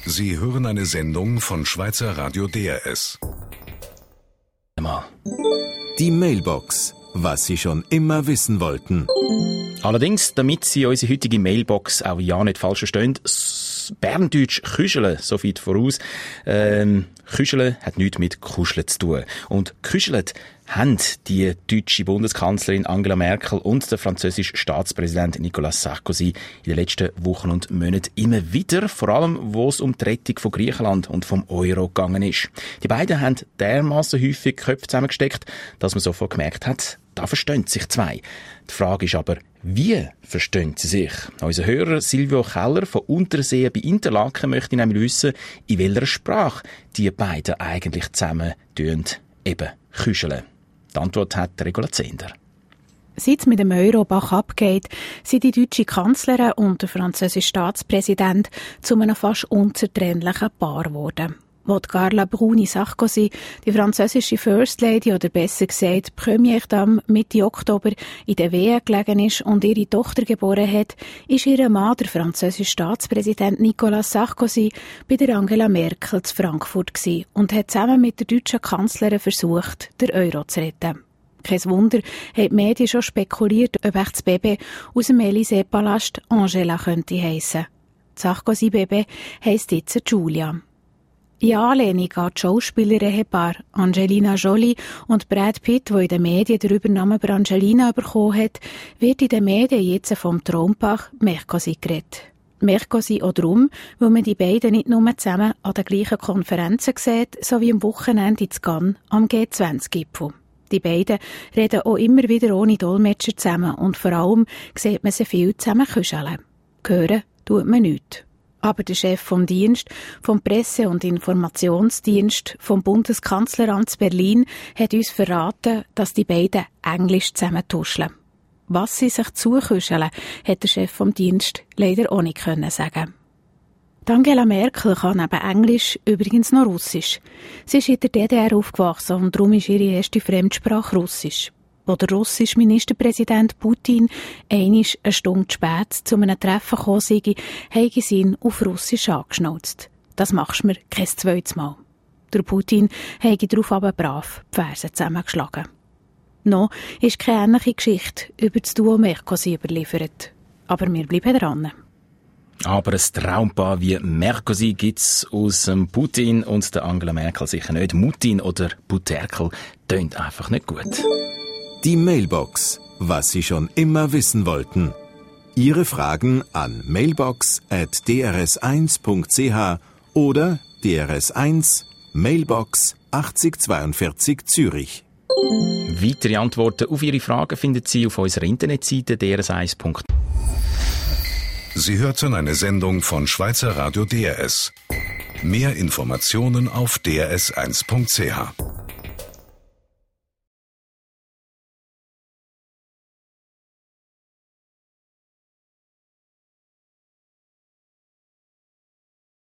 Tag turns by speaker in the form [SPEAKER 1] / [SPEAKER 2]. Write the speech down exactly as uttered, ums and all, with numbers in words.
[SPEAKER 1] Sie hören eine Sendung von Schweizer Radio D R S.
[SPEAKER 2] Die Mailbox. Was Sie schon immer wissen wollten.
[SPEAKER 3] Allerdings, damit Sie unsere heutige Mailbox auch ja nicht falsch verstehen, Berndeutsch Küscheln, so weit voraus. Ähm, Küscheln hat nichts mit Kuscheln zu tun. Und Küscheln haben die deutsche Bundeskanzlerin Angela Merkel und der französische Staatspräsident Nicolas Sarkozy in den letzten Wochen und Monaten immer wieder, vor allem wo es um die Rettung von Griechenland und vom Euro gegangen ist. Die beiden haben dermassen häufig Köpfe zusammengesteckt, dass man sofort gemerkt hat, da verstehen sich zwei. Die Frage ist aber, wie verstehen sie sich? Unser Hörer Silvio Keller von Untersee bei Interlaken möchte nämlich wissen, in welcher Sprache die beiden eigentlich zusammen tun, eben küscheln. Die Antwort hat Regula Zehnder.
[SPEAKER 4] Seit es mit dem Euro Bach abgeht, sind die deutsche Kanzlerin und der französische Staatspräsident zu einem fast unzertrennlichen Paar geworden. Wo die Carla Bruni Sarkozy, die französische First Lady oder besser gesagt Première Dame, Mitte Oktober in der Wehe gelegen ist und ihre Tochter geboren hat, ist ihr Mann, der französische Staatspräsident Nicolas Sarkozy, bei der Angela Merkel zu Frankfurt gewesen und hat zusammen mit der deutschen Kanzlerin versucht, den Euro zu retten. Kein Wunder, haben die Medien schon spekuliert, ob echt das Baby aus dem Élysée-Palast Angela könnte heissen. Das Sarkozy-Baby heisst jetzt Julia. In Anlehnung an die Schauspielerehepaar Angelina Jolie und Brad Pitt, der in den Medien den Übernamen Brangelina bekommen hat, wird in den Medien jetzt vom Traumpaar Merkozy geredet. Merkozy auch darum, weil man die beiden nicht nur zusammen an den gleichen Konferenzen sieht, sowie am Wochenende in Cannes am G zwanzig Gipfel. Die beiden reden auch immer wieder ohne Dolmetscher zusammen und vor allem sieht man sie viel zusammen kuscheln. Hören tut man nichts. Aber der Chef vom Dienst, vom Presse- und Informationsdienst vom Bundeskanzleramt zu Berlin hat uns verraten, dass die beiden Englisch zusammen tuscheln. Was sie sich zukuscheln, hat der Chef vom Dienst leider auch nicht können sagen. Die Angela Merkel kann neben Englisch übrigens noch Russisch. Sie ist in der D D R aufgewachsen und darum ist ihre erste Fremdsprache Russisch. Wo der russische Ministerpräsident Putin einmal eine Stunde spät zu einem Treffen gekommen sei, habe sie ihn auf Russisch angeschnauzt. Das machst du mir kein zweites Mal. Der Putin habe darauf aber brav die Ferse zusammengeschlagen. Noch ist keine ähnliche Geschichte über das Duo Merkozy überliefert. Aber wir bleiben dran.
[SPEAKER 3] Aber ein Traumpaar wie Merkozy gibt's aus dem Putin und der Angela Merkel sicher nicht. Mutin oder Buterkel tönt einfach nicht gut.
[SPEAKER 2] Die Mailbox. Was Sie schon immer wissen wollten. Ihre Fragen an mailbox at d r s eins punkt c h oder D R S eins Mailbox achtzig zweiundvierzig Zürich.
[SPEAKER 3] Weitere Antworten auf Ihre Fragen finden Sie auf unserer Internetseite d r s eins punkt c h.
[SPEAKER 1] Sie hörten eine Sendung von Schweizer Radio D R S. Mehr Informationen auf d r s eins punkt c h.